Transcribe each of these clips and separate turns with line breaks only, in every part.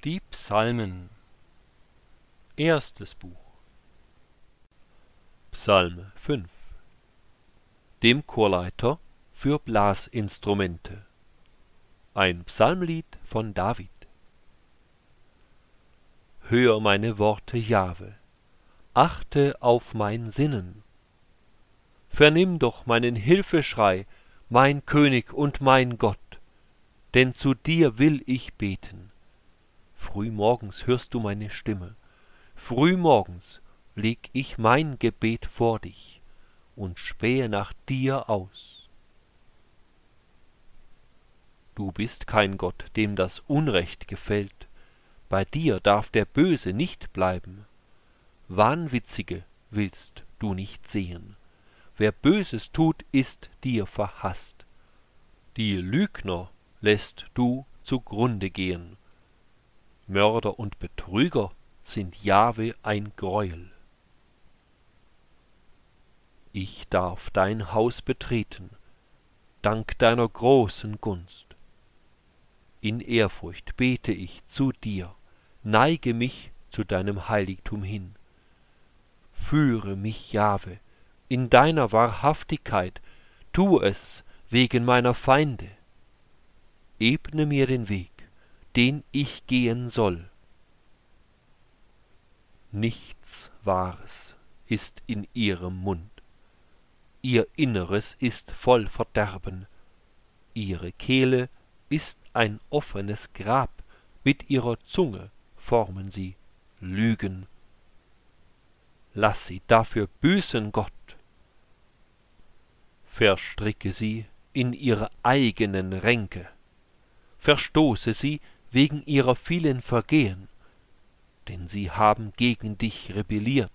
Die Psalmen. Erstes Buch. Psalm 5. Dem Chorleiter für Blasinstrumente. Ein Psalmlied von David. Hör meine Worte, Jahwe, achte auf mein Sinnen. Vernimm doch meinen Hilfeschrei, mein König und mein Gott, denn zu dir will ich beten. Frühmorgens hörst du meine Stimme, frühmorgens leg ich mein Gebet vor dich und spähe nach dir aus. Du bist kein Gott, dem das Unrecht gefällt, bei dir darf der Böse nicht bleiben. Wahnwitzige willst du nicht sehen, wer Böses tut, ist dir verhasst. Die Lügner lässt du zugrunde gehen. Mörder und Betrüger sind Jahwe ein Greuel. Ich darf dein Haus betreten, dank deiner großen Gunst. In Ehrfurcht bete ich zu dir, neige mich zu deinem Heiligtum hin. Führe mich, Jahwe, in deiner Wahrhaftigkeit, tu es wegen meiner Feinde. Ebne mir den Weg, den ich gehen soll. Nichts Wahres ist in ihrem Mund, ihr Inneres ist voll Verderben, ihre Kehle ist ein offenes Grab, mit ihrer Zunge formen sie Lügen. Lass sie dafür büßen, Gott. Verstricke sie in ihre eigenen Ränke, verstoße sie wegen ihrer vielen Vergehen, denn sie haben gegen dich rebelliert.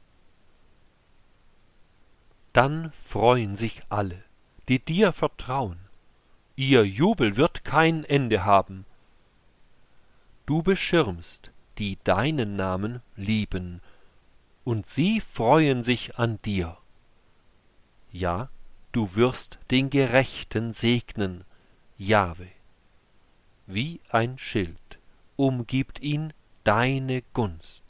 Dann freuen sich alle, die dir vertrauen, ihr Jubel wird kein Ende haben. Du beschirmst, die deinen Namen lieben, und sie freuen sich an dir. Ja, du wirst den Gerechten segnen, Jahwe. Wie ein Schild umgibt ihn deine Gunst.